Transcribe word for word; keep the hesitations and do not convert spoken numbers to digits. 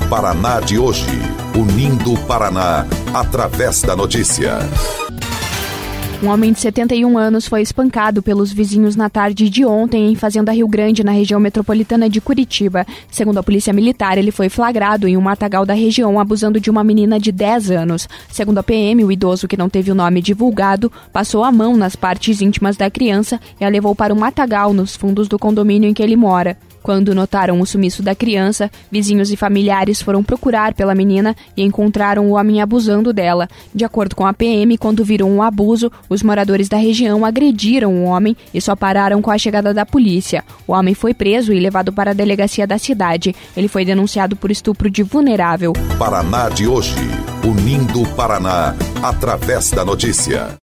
Paraná de hoje, unindo o Paraná através da notícia. Um homem de setenta e um anos foi espancado pelos vizinhos na tarde de ontem em Fazenda Rio Grande, na região metropolitana de Curitiba. Segundo a polícia militar, ele foi flagrado em um matagal da região abusando de uma menina de dez anos. Segundo a P M, o idoso, que não teve o nome divulgado, passou a mão nas partes íntimas da criança e a levou para um matagal nos fundos do condomínio em que ele mora. Quando notaram o sumiço da criança, vizinhos e familiares foram procurar pela menina e encontraram o homem abusando dela. De acordo com a P M, quando viram o abuso, os moradores da região agrediram o homem e só pararam com a chegada da polícia. O homem foi preso e levado para a delegacia da cidade. Ele foi denunciado por estupro de vulnerável. Paraná de hoje, unindo o Paraná através da notícia.